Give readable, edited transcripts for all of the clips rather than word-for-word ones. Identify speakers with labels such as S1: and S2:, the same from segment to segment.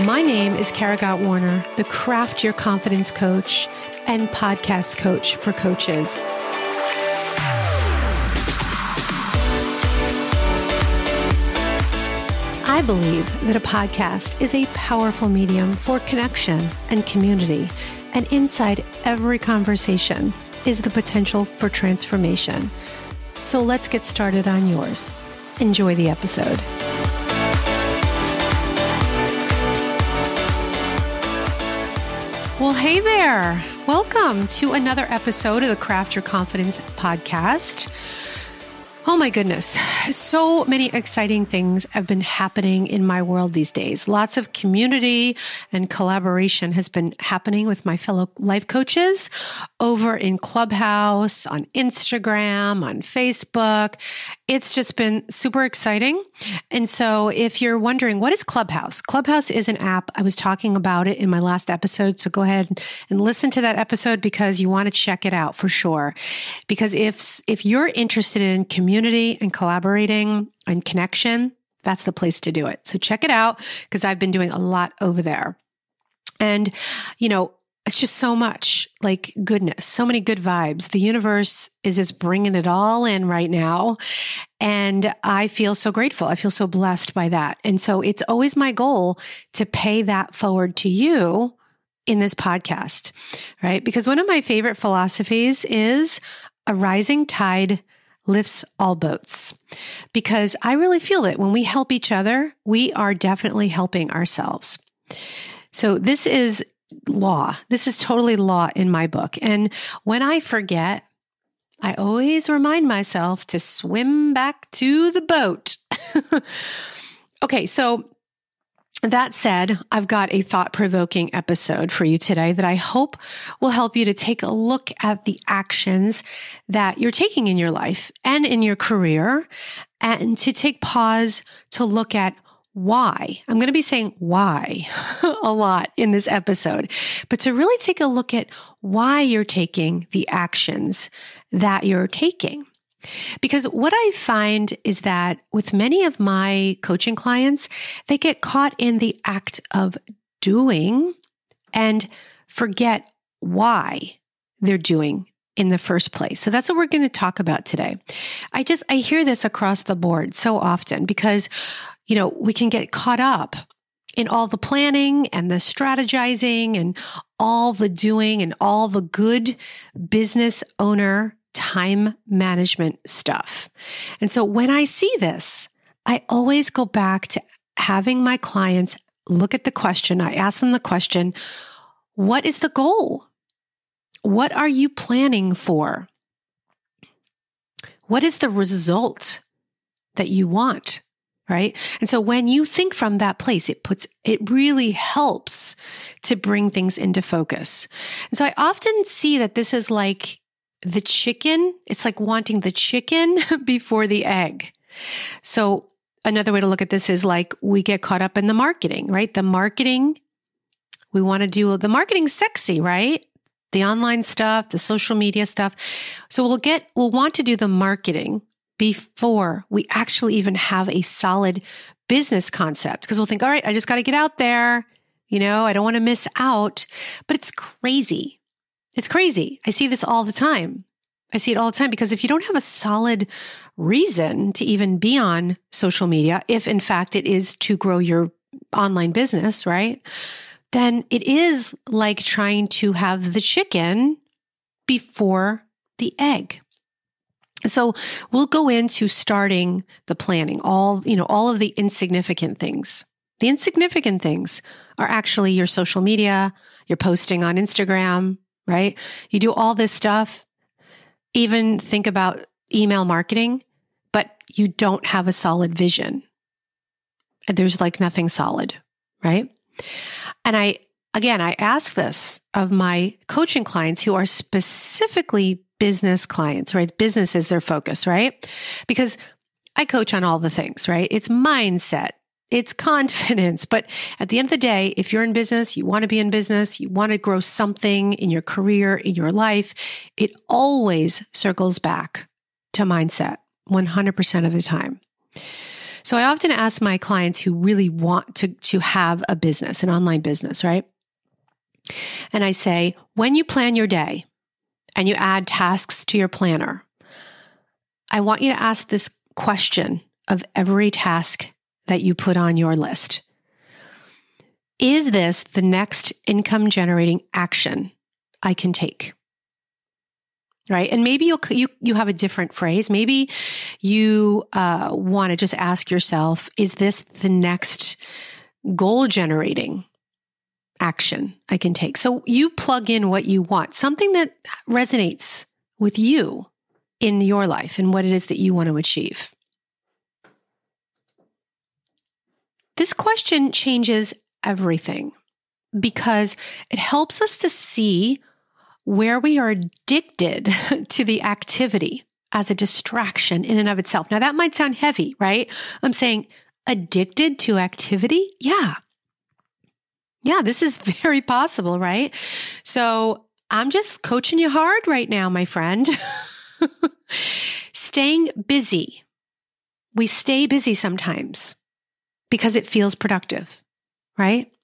S1: My name is Kara Gott Warner, the Craft Your Confidence coach and podcast coach for coaches. I believe that a podcast is a powerful medium for connection and community, and inside every conversation is the potential for transformation. So let's get started on yours. Enjoy the episode. Well, hey there. Welcome to another episode of the Craft Your Confidence podcast. Oh my goodness. So many exciting things have been happening in my world these days. Lots of community and collaboration has been happening with my fellow life coaches over in Clubhouse, on Instagram, on Facebook. It's just been super exciting. And so if you're wondering, what is Clubhouse? Clubhouse is an app. I was talking about it in my last episode. So go ahead and listen to that episode because you want to check it out for sure. Because if you're interested in community and collaborating and connection, that's the place to do it. So check it out because I've been doing a lot over there. And, it's just so much like goodness, so many good vibes. The universe is just bringing it all in right now. And I feel so grateful. I feel so blessed by that. And so it's always my goal to pay that forward to you in this podcast, right? Because one of my favorite philosophies is a rising tide lifts all boats, because I really feel that when we help each other, we are definitely helping ourselves. So this is law. This is totally law in my book. And when I forget, I always remind myself to swim back to the boat. Okay, so that said, I've got a thought-provoking episode for you today that I hope will help you to take a look at the actions that you're taking in your life and in your career, and to take pause to look at why. I'm going to be saying why a lot in this episode, but to really take a look at why you're taking the actions that you're taking. Because what I find is that with many of my coaching clients, they get caught in the act of doing and forget why they're doing in the first place. So that's what we're going to talk about today. I hear this across the board so often because, we can get caught up in all the planning and the strategizing and all the doing and all the good business owner time management stuff. And so when I see this, I always go back to having my clients look at the question. I ask them the question, what is the goal? What are you planning for? What is the result that you want? Right? And so when you think from that place, it really helps to bring things into focus. And so I often see that this is like the chicken. It's like wanting the chicken before the egg. So another way to look at this is like we get caught up in the marketing, right? The marketing, we want to do the marketing sexy, right? The online stuff, the social media stuff. So we'll want to do the marketing before we actually even have a solid business concept. Because we'll think, all right, I just got to get out there. I don't want to miss out. But it's crazy. It's crazy. I see this all the time. I see it all the time because if you don't have a solid reason to even be on social media, if in fact it is to grow your online business, right? Then it is like trying to have the chicken before the egg. So we'll go into starting the planning, all of the insignificant things. The insignificant things are actually your social media, your posting on Instagram, right? You do all this stuff, even think about email marketing, but you don't have a solid vision. And there's like nothing solid, right? And I ask this of my coaching clients who are specifically business clients, right? Business is their focus, right? Because I coach on all the things, right? It's mindset, it's confidence. But at the end of the day, if you're in business, you want to be in business, you want to grow something in your career, in your life, it always circles back to mindset 100% of the time. So I often ask my clients who really want to have a business, an online business, right? And I say, when you plan your day and you add tasks to your planner, I want you to ask this question of every task that you put on your list. Is this the next income generating action I can take? Right? And maybe you have a different phrase. Maybe you want to just ask yourself, is this the next goal generating action I can take? So you plug in what you want, something that resonates with you in your life and what it is that you want to achieve. This question changes everything because it helps us to see where we are addicted to the activity as a distraction in and of itself. Now, that might sound heavy, right? I'm saying addicted to activity? Yeah, this is very possible, right? So I'm just coaching you hard right now, my friend. Staying busy. We stay busy sometimes because it feels productive, right?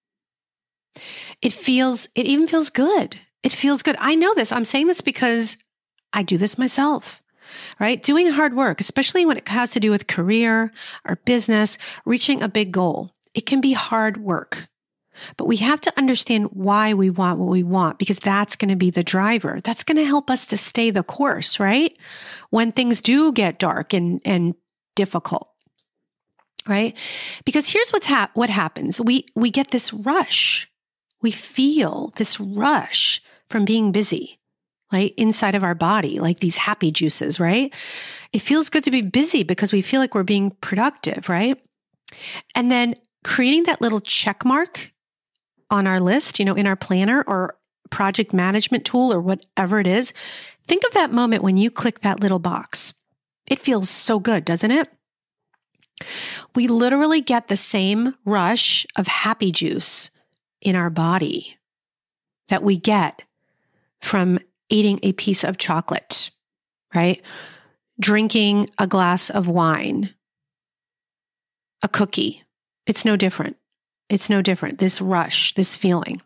S1: It even feels good. It feels good. I know this. I'm saying this because I do this myself, right? Doing hard work, especially when it has to do with career or business, reaching a big goal. It can be hard work, but we have to understand why we want what we want because that's going to be the driver. That's going to help us to stay the course, right? When things do get dark and difficult, right? Because here's what happens. We get this rush. We feel this rush from being busy, right? Inside of our body, like these happy juices, right? It feels good to be busy because we feel like we're being productive, right? And then creating that little check mark on our list, in our planner or project management tool or whatever it is. Think of that moment when you click that little box. It feels so good, doesn't it? We literally get the same rush of happy juice in our body that we get from eating a piece of chocolate, right? Drinking a glass of wine, a cookie. It's no different. It's no different. This rush, this feeling.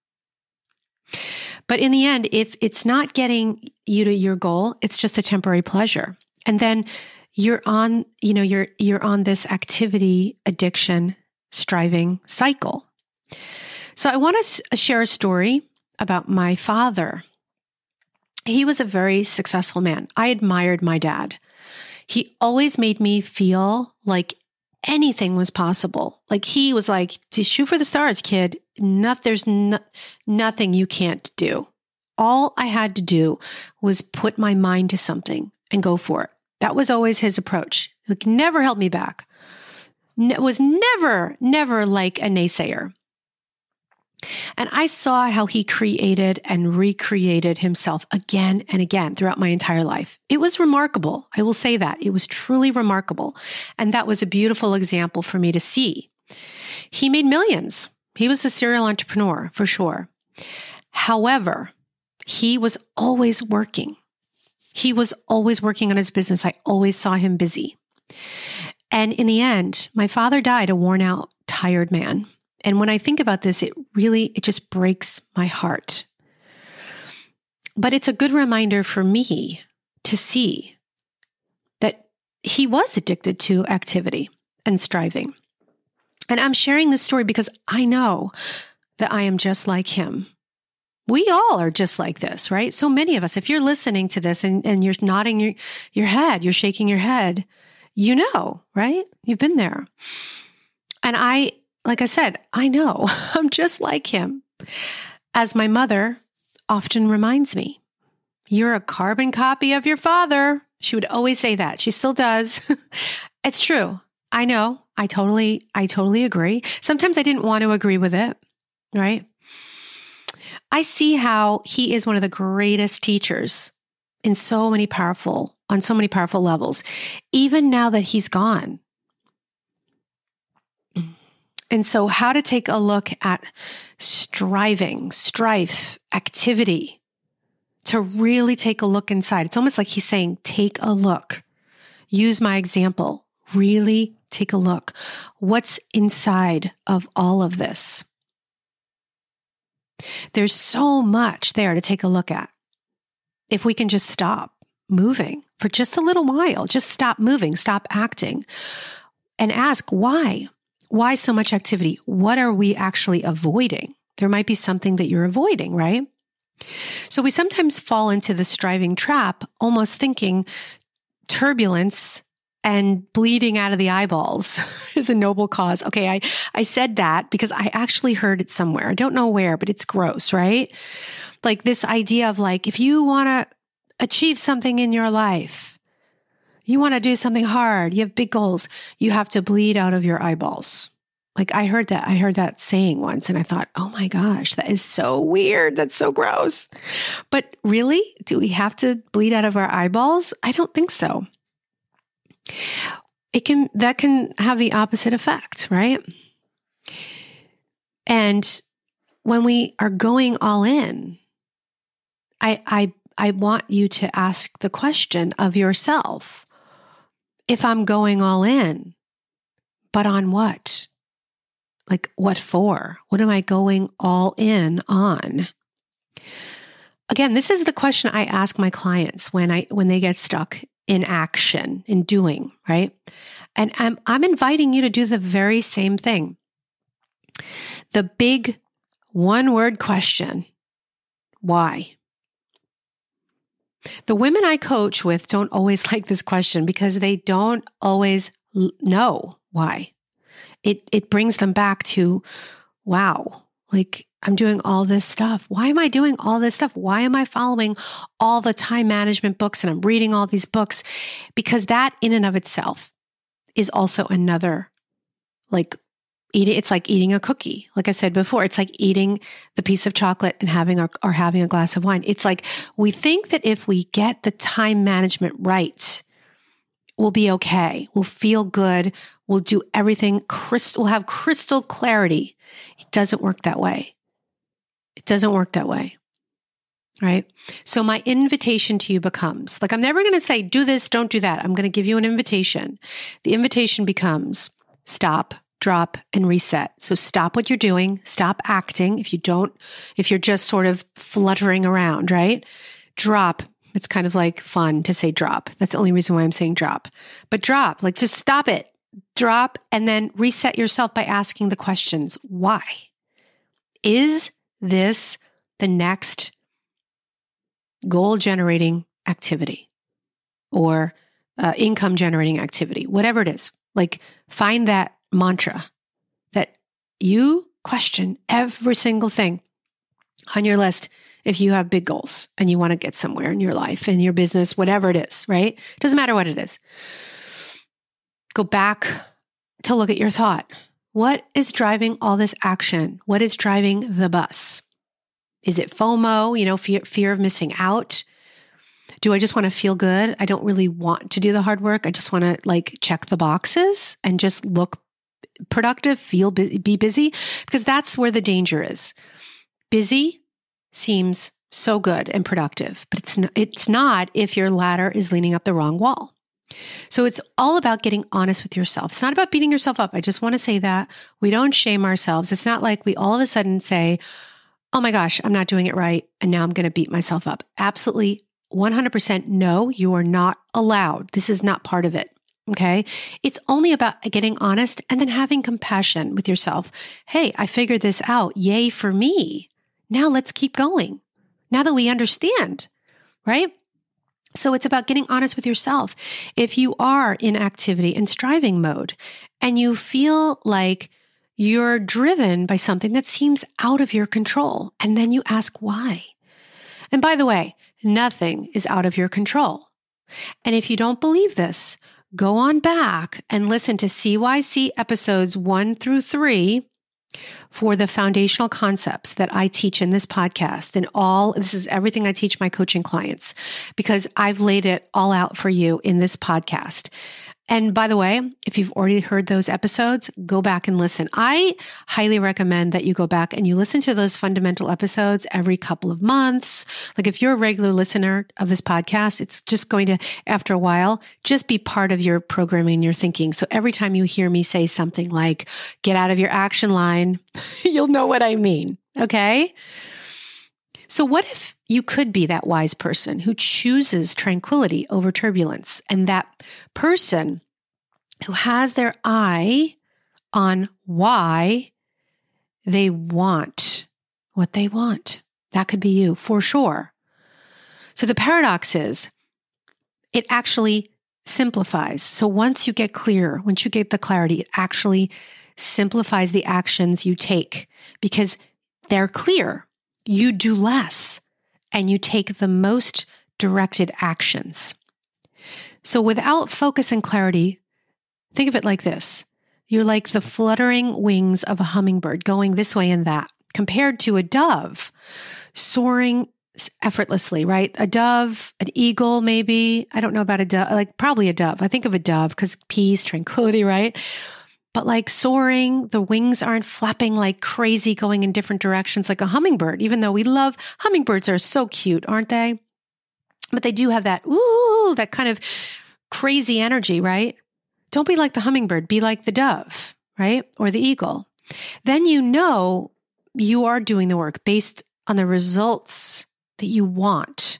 S1: But in the end, if it's not getting you to your goal, it's just a temporary pleasure. And then you're on, you're on this activity addiction striving cycle. So I want to share a story about my father. He was a very successful man. I admired my dad. He always made me feel like anything was possible. Like he was like, to shoot for the stars, kid. There's nothing you can't do. All I had to do was put my mind to something and go for it. That was always his approach. Like never held me back. Was never like a naysayer. And I saw how he created and recreated himself again and again throughout my entire life. It was remarkable. I will say that. It was truly remarkable. And that was a beautiful example for me to see. He made millions. He was a serial entrepreneur for sure. However, he was always working. He was always working on his business. I always saw him busy. And in the end, my father died a worn out, tired man. And when I think about this, it just breaks my heart. But it's a good reminder for me to see that he was addicted to activity and striving. And I'm sharing this story because I know that I am just like him. We all are just like this, right? So many of us, if you're listening to this and you're nodding your head, you're shaking your head, you know, right? You've been there. And like I said, I know I'm just like him. As my mother often reminds me, you're a carbon copy of your father. She would always say that. She still does. It's true. I know. I totally agree. Sometimes I didn't want to agree with it, right? I see how he is one of the greatest teachers on so many powerful levels, even now that he's gone. And so how to take a look at strife, activity, to really take a look inside. It's almost like he's saying, take a look. Use my example. Really take a look. What's inside of all of this? There's so much there to take a look at. If we can just stop moving for just a little while, just stop moving, stop acting, and ask why. Why so much activity? What are we actually avoiding? There might be something that you're avoiding, right? So we sometimes fall into the striving trap, almost thinking turbulence and bleeding out of the eyeballs is a noble cause. Okay, I said that because I actually heard it somewhere. I don't know where, but it's gross, right? Like this idea of like, if you want to achieve something in your life, you want to do something hard, you have big goals, you have to bleed out of your eyeballs. Like I heard that saying once and I thought, oh my gosh, that is so weird. That's so gross. But really, do we have to bleed out of our eyeballs? I don't think so. That can have the opposite effect, right? And when we are going all in, I want you to ask the question of yourself, if I'm going all in, but on what? Like what for? What am I going all in on? Again, this is the question I ask my clients when they get stuck in action, in doing, right? And I'm inviting you to do the very same thing. The big one-word question, why? The women I coach with don't always like this question because they don't always know why. It brings them back to, wow, like I'm doing all this stuff. Why am I doing all this stuff? Why am I following all the time management books and I'm reading all these books? Because that in and of itself is also another, like it's like eating a cookie. Like I said before, it's like eating the piece of chocolate and having a glass of wine. It's like we think that if we get the time management right, we'll be okay. We'll feel good. We'll do everything. We'll have crystal clarity. It doesn't work that way. It doesn't work that way. Right? So my invitation to you becomes, like I'm never going to say, do this, don't do that. I'm going to give you an invitation. The invitation becomes stop, drop, and reset. So stop what you're doing. Stop acting. If you're just sort of fluttering around, right? Drop. It's kind of like fun to say drop. That's the only reason why I'm saying drop. But drop, like just stop it. Drop and then reset yourself by asking the questions. Why? Is this the next goal-generating activity or income-generating activity? Whatever it is. Like find that mantra that you question every single thing on your list if you have big goals and you want to get somewhere in your life, in your business, whatever it is, right? Doesn't matter what it is. Go back to look at your thought. What is driving all this action? What is driving the bus? Is it FOMO, fear of missing out? Do I just want to feel good? I don't really want to do the hard work. I just want to check the boxes and just look productive, be busy, because that's where the danger is. Busy seems so good and productive, but it's not if your ladder is leaning up the wrong wall. So it's all about getting honest with yourself. It's not about beating yourself up. I just want to say that we don't shame ourselves. It's not like we all of a sudden say, oh my gosh, I'm not doing it right. And now I'm going to beat myself up. Absolutely 100% no, you are not allowed. This is not part of it. Okay. It's only about getting honest and then having compassion with yourself. Hey, I figured this out. Yay for me. Now let's keep going. Now that we understand, right? So it's about getting honest with yourself. If you are in activity and striving mode and you feel like you're driven by something that seems out of your control, and then you ask why. And by the way, nothing is out of your control. And if you don't believe this, go on back and listen to CYC episodes 1 through 3 for the foundational concepts that I teach in this podcast. And this is everything I teach my coaching clients, because I've laid it all out for you in this podcast. And by the way, if you've already heard those episodes, go back and listen. I highly recommend that you go back and you listen to those fundamental episodes every couple of months. Like if you're a regular listener of this podcast, it's just going to, after a while, just be part of your programming and your thinking. So every time you hear me say something like, get out of your action line, you'll know what I mean. Okay? So what if you could be that wise person who chooses tranquility over turbulence, and that person who has their eye on why they want what they want? That could be you for sure. So the paradox is it actually simplifies. So once you get clear, once you get the clarity, it actually simplifies the actions you take because they're clear. You do less and you take the most directed actions. So without focus and clarity, think of it like this. You're like the fluttering wings of a hummingbird going this way and that, compared to a dove soaring effortlessly, right? A dove, an eagle, maybe. I don't know about a dove, like probably a dove. I think of a dove because peace, tranquility, right? But like soaring, the wings aren't flapping like crazy, going in different directions like a hummingbird, even though we love, hummingbirds are so cute, aren't they? But they do have that, ooh, that kind of crazy energy, right? Don't be like the hummingbird, be like the dove, right? Or the eagle. Then you know you are doing the work based on the results that you want,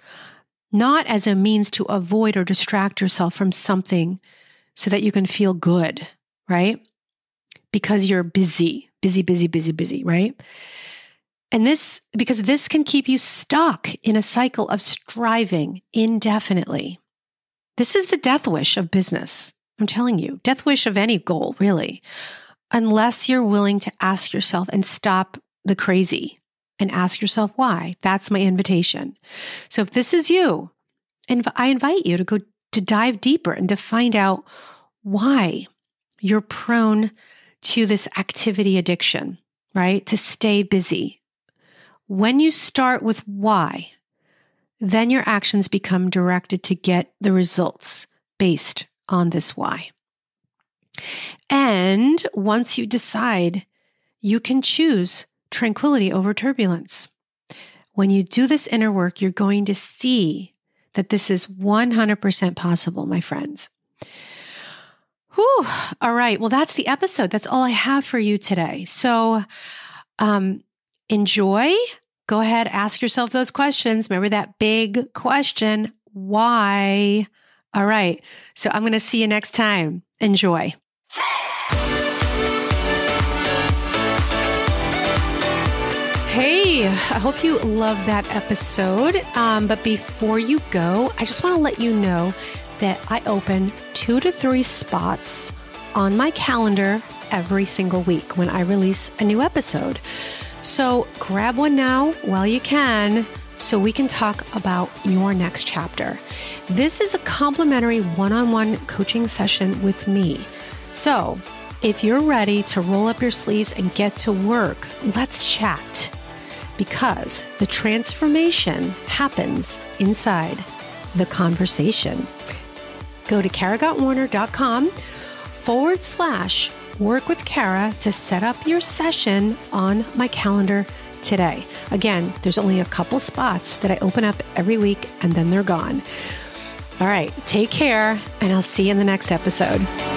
S1: not as a means to avoid or distract yourself from something so that you can feel good, right? Because you're busy, right? And because this can keep you stuck in a cycle of striving indefinitely. This is the death wish of business. I'm telling you, death wish of any goal, really, unless you're willing to ask yourself and stop the crazy and ask yourself why. That's my invitation. So if this is you, and I invite you to dive deeper and to find out why you're prone to this activity addiction, right? To stay busy. When you start with why, then your actions become directed to get the results based on this why. And once you decide, you can choose tranquility over turbulence. When you do this inner work, you're going to see that this is 100% possible, my friends. Whew. All right. Well, that's the episode. That's all I have for you today. So enjoy. Go ahead, ask yourself those questions. Remember that big question, why? All right. So I'm going to see you next time. Enjoy. Hey, I hope you loved that episode. But before you go, I just want to let you know that I open 2 to 3 spots on my calendar every single week when I release a new episode. So grab one now while you can so we can talk about your next chapter. This is a complimentary one-on-one coaching session with me. So if you're ready to roll up your sleeves and get to work, let's chat, because the transformation happens inside the conversation. Go to karagottwarner.com/work with Kara to set up your session on my calendar today. Again, there's only a couple spots that I open up every week and then they're gone. All right, take care, and I'll see you in the next episode.